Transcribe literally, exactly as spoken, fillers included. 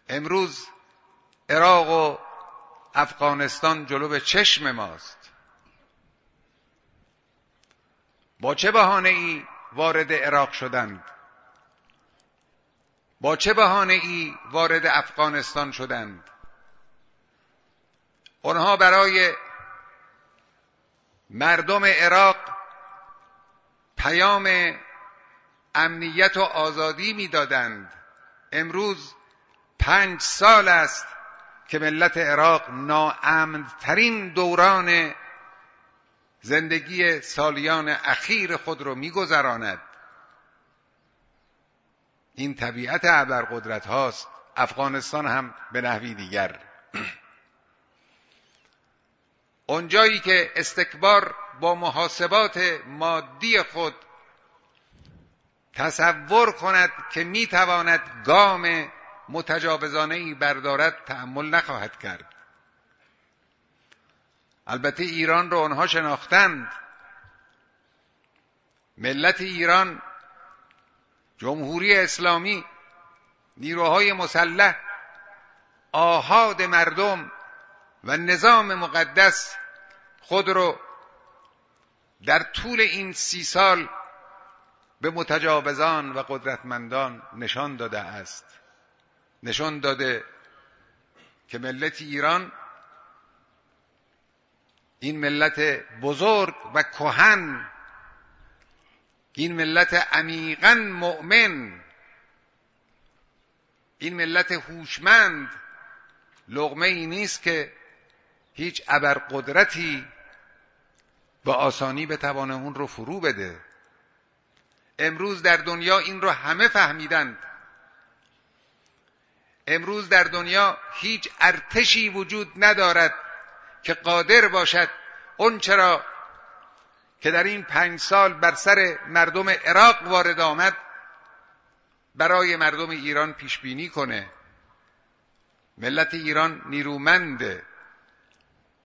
امروز عراق و افغانستان جلو چشم ماست. با چه بهانه ای وارد عراق شدند؟ با چه بهانه ای وارد افغانستان شدند؟ آنها برای مردم عراق پیام امنیت و آزادی میدادند. امروز پنج سال است که ملت عراق ناامن‌ترین دوران زندگی سالیان اخیر خود رو می‌گذراند. این طبیعت ابرقدرت هاست. افغانستان هم به نحوی دیگر. اونجایی که استکبار با محاسبات مادی خود تصور کند که میتواند گام متجاوزانه‌ای بردارد، تأمل نخواهد کرد. البته ایران رو آنها شناختند. ملت ایران، جمهوری اسلامی، نیروهای مسلح، آحاد مردم و نظام مقدس خود رو در طول این سی سال به متجاوزان و قدرتمندان نشان داده است. نشان داده که ملت ایران، این ملت بزرگ و کهن، این ملت عمیقاً مؤمن، این ملت هوشمند، لقمه ای نیست که هیچ ابرقدرتی با آسانی بتوانه اون رو فرو بده. امروز در دنیا این رو همه فهمیدند. امروز در دنیا هیچ ارتشی وجود ندارد که قادر باشد اون چرا که در این پنج سال بر سر مردم عراق وارد آمد برای مردم ایران پیش بینی کنه. ملت ایران نیرومنده.